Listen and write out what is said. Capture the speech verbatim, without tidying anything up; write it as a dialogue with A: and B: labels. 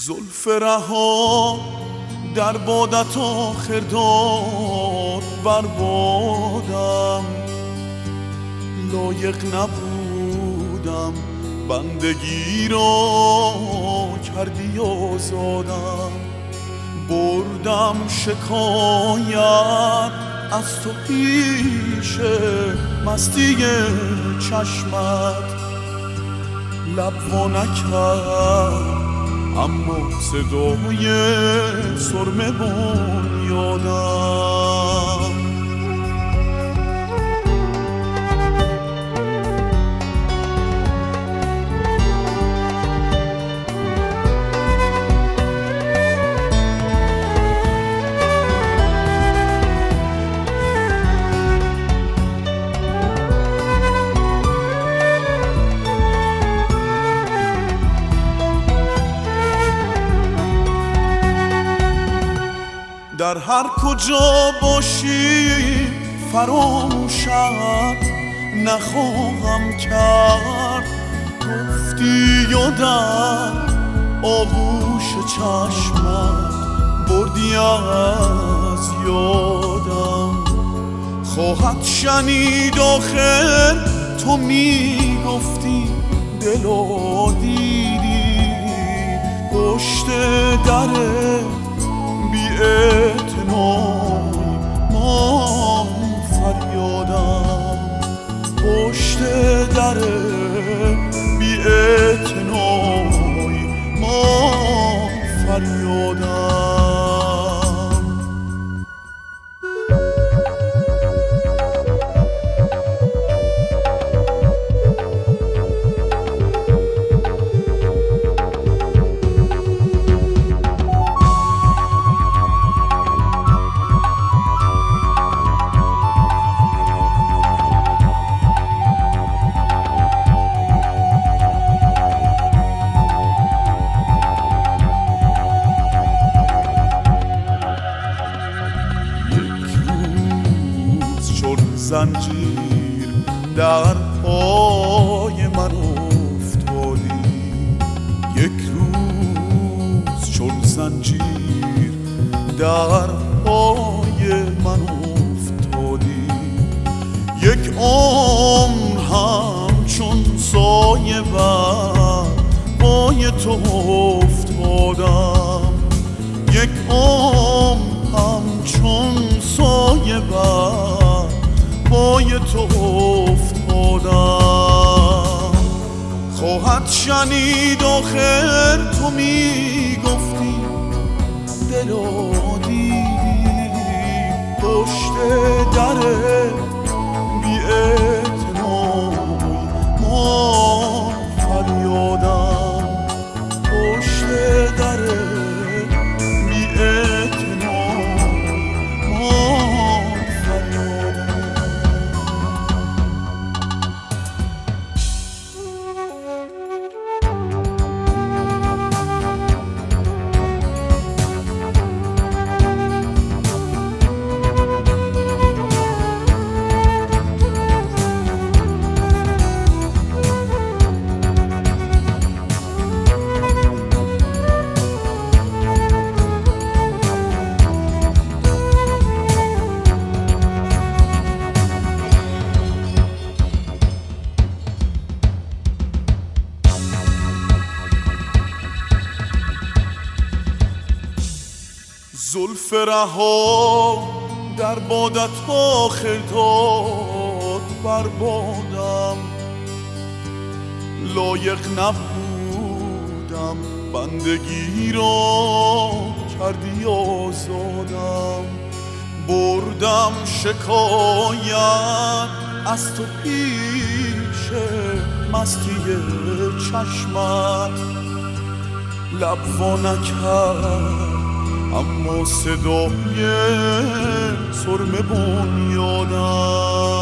A: زلف رها در بادت آخر داد بر بادم، لایق نبودم بندگی را کردی آزادم. بردم شکایت از تو پیش مستی چشمت، لب وا نکرد اما صدای سرمه بنیادم. در هر کجا باشی فراموشت نخواهم کرد، گفتی و در آغوش چشمت بردی از یادم. خواهد شنید آخر تو می گفتی دلا دیدی پشت در بی‌اعتنایی من فریادم، پشت در بی‌اعتنایی من فریادم. زنجیر در پای من افتادی، یک روز چون زنجیر در پای من افتادی. یک عمر همچون سایه بر پای تو افتادم، یک عمر همچون سایه بر پای تو افتادم. خواهد شنید آخر تو می گفتی دلا دیدی پشت در بی‌اعتنایی من فریادم، پشت در بی‌اعتنایی من فریادم. زلف رها در بادت آخر داد بر بادم، لایق نبودم بندگی را کردی آزادم. بردم شکایت از تو پیش مستی چشمت، لب وا نکرد اما صدای سرمه بنیادم.